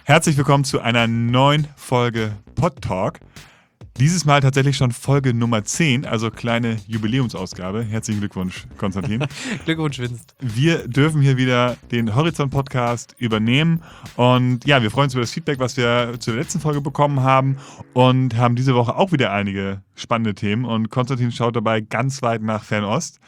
Herzlich willkommen zu einer neuen Folge Pod Talk. Dieses Mal tatsächlich schon Folge Nummer 10, also kleine Jubiläumsausgabe. Herzlichen Glückwunsch, Konstantin. Glückwunsch, Vincent. Wir dürfen hier wieder den Horizont-Podcast übernehmen und ja, wir freuen uns über das Feedback, was wir zu der letzten Folge bekommen haben und haben diese Woche auch wieder einige spannende Themen und Konstantin schaut dabei ganz weit nach Fernost.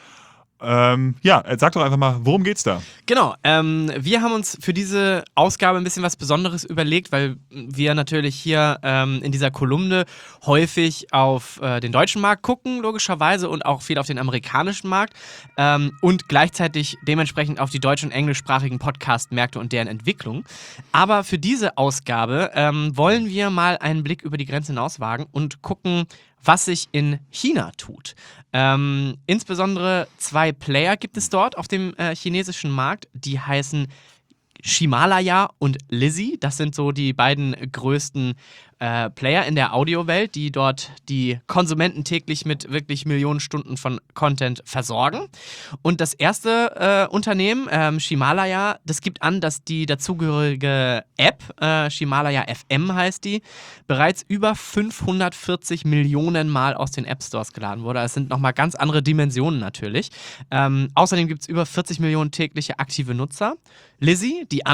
Sag doch einfach mal, worum geht's da? Genau, wir haben uns für diese Ausgabe ein bisschen was Besonderes überlegt, weil wir natürlich hier in dieser Kolumne häufig auf den deutschen Markt gucken, logischerweise, und auch viel auf den amerikanischen Markt und gleichzeitig dementsprechend auf die deutsch- und englischsprachigen Podcast-Märkte und deren Entwicklung. Aber für diese Ausgabe wollen wir mal einen Blick über die Grenze hinaus wagen und gucken, was sich in China tut. Insbesondere 2 Player gibt es dort auf dem chinesischen Markt, die heißen Himalaya und Lizzy. Das sind so die beiden größten Player in der Audiowelt, die dort die Konsumenten täglich mit wirklich Millionen Stunden von Content versorgen. Und das erste Unternehmen, Himalaya, das gibt an, dass die dazugehörige App, Himalaya FM heißt die, bereits über 540 Millionen Mal aus den App Stores geladen wurde. Das sind nochmal ganz andere Dimensionen natürlich. Außerdem gibt es über 40 Millionen tägliche aktive Nutzer. Lizzy, die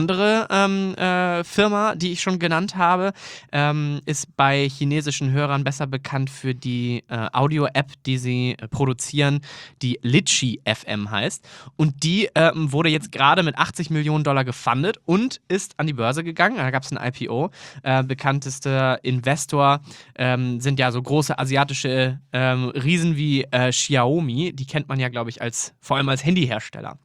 andere Firma, die ich schon genannt habe, ist bei chinesischen Hörern besser bekannt für die Audio-App, die sie produzieren, die Litchi FM heißt. Und die wurde jetzt gerade mit $80 Millionen gefundet und ist an die Börse gegangen. Da gab es ein IPO. Bekanntester Investor sind ja so große asiatische Riesen wie Xiaomi. Die kennt man ja, glaube ich, vor allem als Handyhersteller.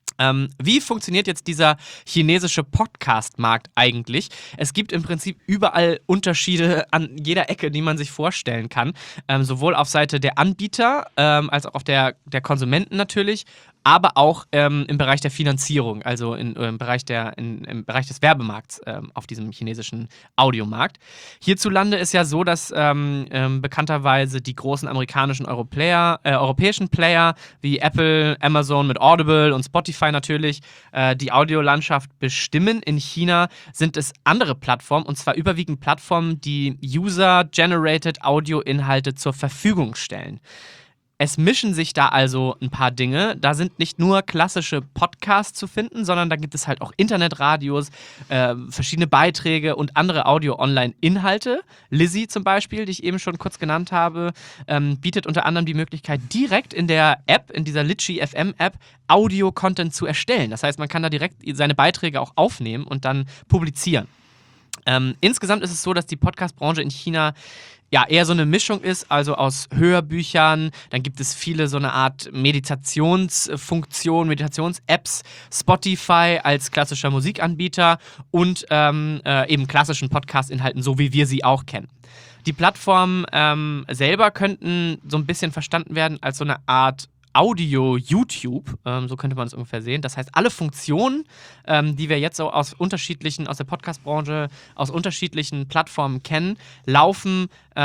Wie funktioniert jetzt dieser chinesische Podcast-Markt eigentlich? Es gibt im Prinzip überall Unterschiede an jeder Ecke, die man sich vorstellen kann. Sowohl auf Seite der Anbieter als auch auf der Konsumenten natürlich, aber auch im Bereich der Finanzierung, also im Bereich des Werbemarkts auf diesem chinesischen Audiomarkt. Hierzulande ist ja so, dass bekannterweise die großen amerikanischen europäischen Player wie Apple, Amazon mit Audible und Spotify natürlich die Audiolandschaft bestimmen. In China sind es andere Plattformen, und zwar überwiegend Plattformen, die User-Generated Audio-Inhalte zur Verfügung stellen. Es mischen sich da also ein paar Dinge. Da sind nicht nur klassische Podcasts zu finden, sondern da gibt es halt auch Internetradios, verschiedene Beiträge und andere Audio-Online-Inhalte. Lizzy zum Beispiel, die ich eben schon kurz genannt habe, bietet unter anderem die Möglichkeit, direkt in der App, in dieser Litchi FM-App, Audio-Content zu erstellen. Das heißt, man kann da direkt seine Beiträge auch aufnehmen und dann publizieren. Insgesamt ist es so, dass die Podcast-Branche in China ja eher so eine Mischung ist, also aus Hörbüchern, dann gibt es viele so eine Art Meditationsfunktion, Meditations-Apps, Spotify als klassischer Musikanbieter und eben klassischen Podcast-Inhalten, so wie wir sie auch kennen. Die Plattformen selber könnten so ein bisschen verstanden werden als so eine Art Audio-YouTube, so könnte man es ungefähr sehen. Das heißt, alle Funktionen, die wir jetzt so aus der Podcast-Branche, aus unterschiedlichen Plattformen kennen, laufen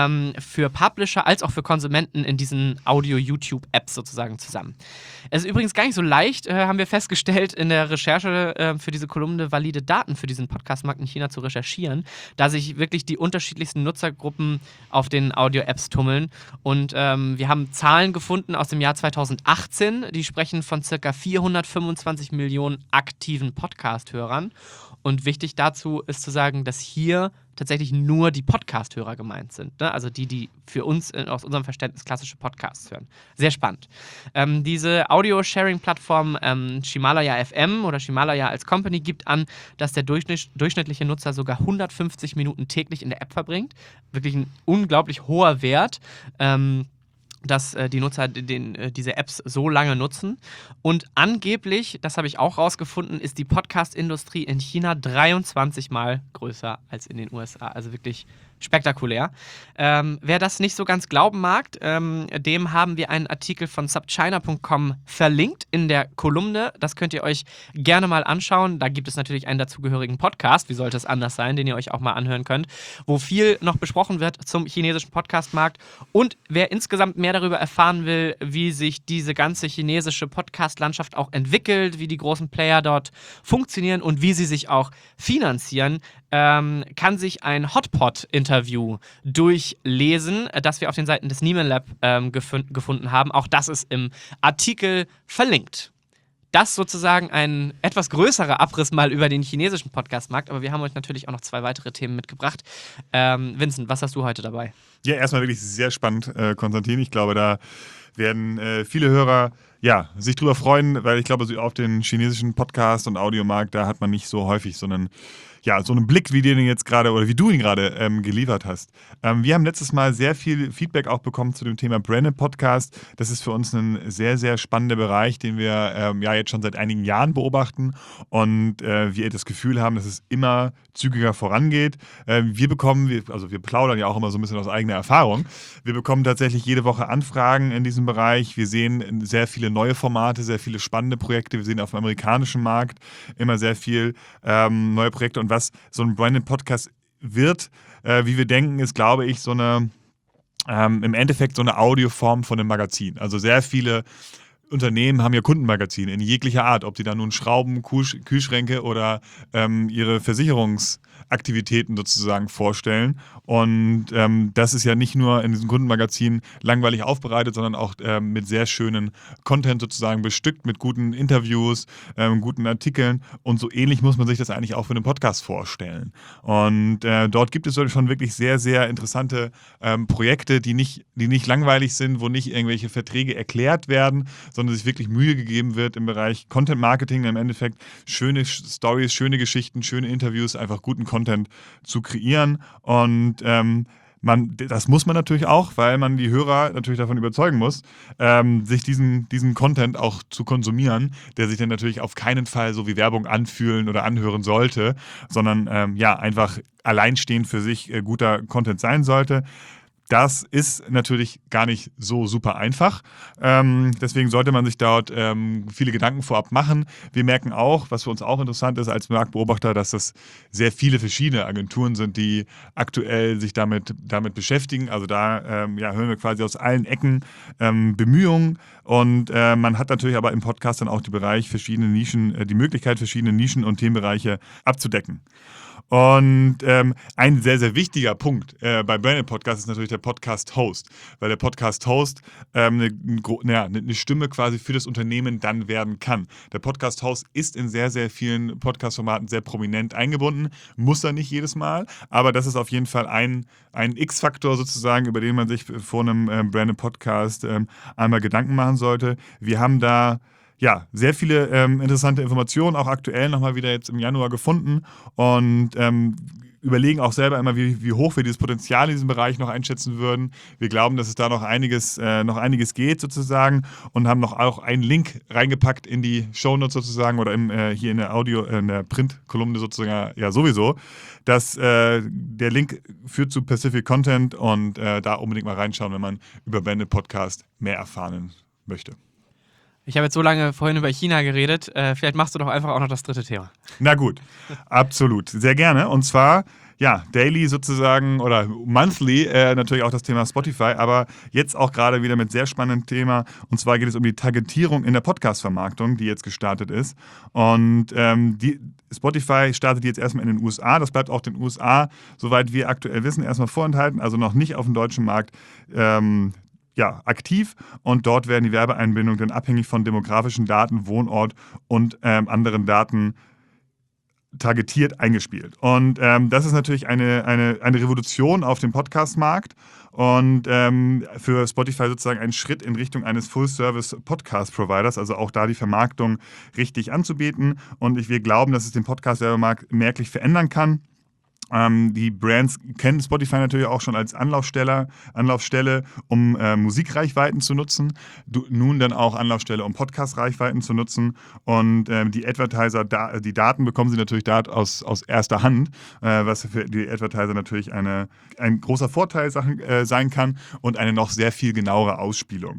für Publisher als auch für Konsumenten in diesen Audio-YouTube-Apps sozusagen zusammen. Es ist übrigens gar nicht so leicht, haben wir festgestellt, in der Recherche für diese Kolumne valide Daten für diesen Podcast-Markt in China zu recherchieren, da sich wirklich die unterschiedlichsten Nutzergruppen auf den Audio-Apps tummeln. Und wir haben Zahlen gefunden aus dem Jahr 2018, die sprechen von ca. 425 Millionen aktiven Podcast-Hörern. Und wichtig dazu ist zu sagen, dass hier tatsächlich nur die Podcast-Hörer gemeint sind. Ne? Also die für uns aus unserem Verständnis klassische Podcasts hören. Sehr spannend. Diese Audio-Sharing-Plattform Himalaya FM oder Himalaya als Company gibt an, dass der durchschnittliche Nutzer sogar 150 Minuten täglich in der App verbringt. Wirklich ein unglaublich hoher Wert. Dass die Nutzer diese Apps so lange nutzen. Und angeblich, das habe ich auch rausgefunden, ist die Podcast-Industrie in China 23 Mal größer als in den USA. Also wirklich spektakulär. Wer das nicht so ganz glauben mag, dem haben wir einen Artikel von subchina.com verlinkt in der Kolumne. Das könnt ihr euch gerne mal anschauen. Da gibt es natürlich einen dazugehörigen Podcast, wie sollte es anders sein, den ihr euch auch mal anhören könnt, wo viel noch besprochen wird zum chinesischen Podcast-Markt. Und wer insgesamt mehr darüber erfahren will, wie sich diese ganze chinesische Podcast-Landschaft auch entwickelt, wie die großen Player dort funktionieren und wie sie sich auch finanzieren, kann sich ein Hotpot-Interview durchlesen, das wir auf den Seiten des Nieman Lab gefunden haben. Auch das ist im Artikel verlinkt. Das sozusagen ein etwas größerer Abriss mal über den chinesischen Podcast-Markt, aber wir haben euch natürlich auch noch 2 weitere Themen mitgebracht. Vincent, was hast du heute dabei? Ja, erstmal wirklich sehr spannend, Konstantin. Ich glaube, da werden viele Hörer sich drüber freuen, weil ich glaube, so auf den chinesischen Podcast- und Audiomarkt, da hat man nicht so häufig so einen Blick, wie du ihn jetzt gerade geliefert hast. Wir haben letztes Mal sehr viel Feedback auch bekommen zu dem Thema Branded Podcast. Das ist für uns ein sehr, sehr spannender Bereich, den wir jetzt schon seit einigen Jahren beobachten und wir das Gefühl haben, dass es immer zügiger vorangeht. Wir plaudern ja auch immer so ein bisschen aus eigener Erfahrung. Wir bekommen tatsächlich jede Woche Anfragen in diesem Bereich. Wir sehen sehr viele neue Formate, sehr viele spannende Projekte. Wir sehen auf dem amerikanischen Markt immer sehr viel neue Projekte. Und was so ein Branded Podcast wird, wie wir denken, ist, glaube ich, im Endeffekt so eine Audioform von einem Magazin. Also sehr viele Unternehmen haben ja Kundenmagazine in jeglicher Art, ob die da nun Schrauben, Kühlschränke oder ihre Versicherungsaktivitäten sozusagen vorstellen. Und das ist ja nicht nur in diesem Kundenmagazin langweilig aufbereitet, sondern auch mit sehr schönen Content sozusagen bestückt, mit guten Interviews, guten Artikeln. Und so ähnlich muss man sich das eigentlich auch für einen Podcast vorstellen. Und dort gibt es schon wirklich sehr, sehr interessante Projekte, die nicht langweilig sind, wo nicht irgendwelche Verträge erklärt werden, sondern sich wirklich Mühe gegeben wird im Bereich Content Marketing, im Endeffekt schöne Stories, schöne Geschichten, schöne Interviews, einfach guten Content zu kreieren. Und das muss man natürlich auch, weil man die Hörer natürlich davon überzeugen muss, sich diesen Content auch zu konsumieren, der sich dann natürlich auf keinen Fall so wie Werbung anfühlen oder anhören sollte, sondern einfach alleinstehend für sich guter Content sein sollte. Das ist natürlich gar nicht so super einfach. Deswegen sollte man sich dort viele Gedanken vorab machen. Wir merken auch, was für uns auch interessant ist als Marktbeobachter, dass das sehr viele verschiedene Agenturen sind, die aktuell sich damit beschäftigen. Also da hören wir quasi aus allen Ecken Bemühungen. Und man hat natürlich aber im Podcast dann auch die Möglichkeit, verschiedene Nischen und Themenbereiche abzudecken. Und ein sehr, sehr wichtiger Punkt bei Branded Podcast ist natürlich der Podcast-Host, weil der Podcast-Host eine Stimme quasi für das Unternehmen dann werden kann. Der Podcast-Host ist in sehr, sehr vielen Podcast-Formaten sehr prominent eingebunden, muss er nicht jedes Mal, aber das ist auf jeden Fall ein X-Faktor sozusagen, über den man sich vor einem Branded Podcast einmal Gedanken machen sollte. Wir haben da sehr viele interessante Informationen, auch aktuell nochmal wieder jetzt im Januar gefunden und überlegen auch selber immer, wie hoch wir dieses Potenzial in diesem Bereich noch einschätzen würden. Wir glauben, dass es da noch einiges geht sozusagen und haben noch auch einen Link reingepackt in die Shownotes sozusagen oder hier in der Print-Kolumne sozusagen sowieso, dass der Link führt zu Pacific Content und da unbedingt mal reinschauen, wenn man über Branded Podcast mehr erfahren möchte. Ich habe jetzt so lange vorhin über China geredet, vielleicht machst du doch einfach auch noch das 3. Thema. Na gut, absolut, sehr gerne. Und zwar, daily sozusagen oder monthly natürlich auch das Thema Spotify, aber jetzt auch gerade wieder mit sehr spannendem Thema. Und zwar geht es um die Targetierung in der Podcast-Vermarktung, die jetzt gestartet ist. Und Spotify startet jetzt erstmal in den USA. Das bleibt auch den USA, soweit wir aktuell wissen, erstmal vorenthalten, also noch nicht auf dem deutschen Markt aktiv und dort werden die Werbeeinbindungen dann abhängig von demografischen Daten, Wohnort und anderen Daten targetiert eingespielt. Und das ist natürlich eine Revolution auf dem Podcast-Markt und für Spotify sozusagen ein Schritt in Richtung eines Full-Service-Podcast-Providers, also auch da die Vermarktung richtig anzubieten. Und wir glauben, dass es den Podcast-Werbemarkt merklich verändern kann. Die Brands kennen Spotify natürlich auch schon als Anlaufstelle, um Musikreichweiten zu nutzen. Nun dann auch Anlaufstelle, um Podcast-Reichweiten zu nutzen. Und die Advertiser, die Daten bekommen sie natürlich aus erster Hand, was für die Advertiser natürlich ein großer Vorteil sein kann und eine noch sehr viel genauere Ausspielung.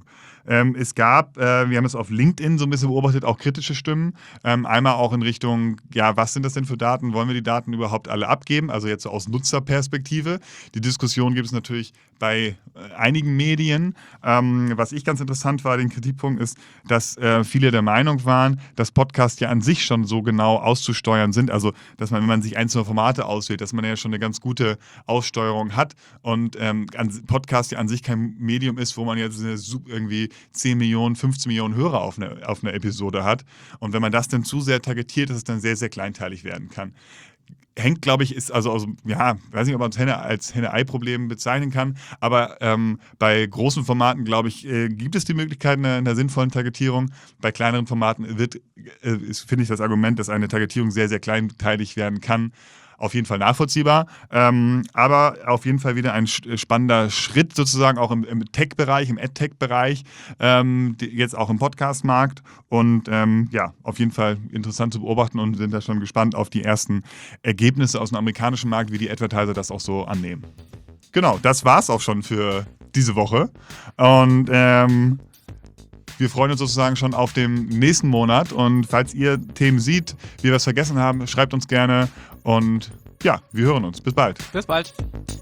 Es gab, wir haben es auf LinkedIn so ein bisschen beobachtet, auch kritische Stimmen. Einmal auch in Richtung, ja, was sind das denn für Daten? Wollen wir die Daten überhaupt alle abgeben? Also jetzt so aus Nutzerperspektive. Die Diskussion gibt es natürlich bei einigen Medien. Was ich ganz interessant war, den Kritikpunkt ist, dass viele der Meinung waren, dass Podcasts ja an sich schon so genau auszusteuern sind. Also, dass man, wenn man sich einzelne Formate auswählt, dass man ja schon eine ganz gute Aussteuerung hat und Podcast ja an sich kein Medium ist, wo man jetzt irgendwie 10 Millionen, 15 Millionen Hörer auf einer Episode hat. Und wenn man das dann zu sehr targetiert, dass es dann sehr, sehr kleinteilig werden kann. Hängt, glaube ich, ist also ja, weiß nicht, ob man es als Henne-Ei-Problem bezeichnen kann, aber bei großen Formaten, glaube ich, gibt es die Möglichkeit einer sinnvollen Targetierung. Bei kleineren Formaten finde ich das Argument, dass eine Targetierung sehr, sehr kleinteilig werden kann, auf jeden Fall nachvollziehbar, aber auf jeden Fall wieder ein spannender Schritt sozusagen auch im Tech-Bereich, im AdTech-Bereich, jetzt auch im Podcast-Markt und ja, auf jeden Fall interessant zu beobachten und sind da schon gespannt auf die ersten Ergebnisse aus dem amerikanischen Markt, wie die Advertiser das auch so annehmen. Genau, das war's auch schon für diese Woche und wir freuen uns sozusagen schon auf den nächsten Monat und falls ihr Themen seht, wir was vergessen haben, schreibt uns gerne und ja, wir hören uns. Bis bald. Bis bald.